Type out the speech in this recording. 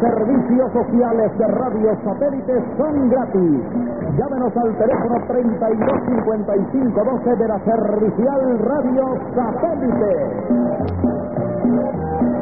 servicios sociales de radio satélite son gratis. Llámenos al teléfono 325512 de la Servicial Radio Satélite.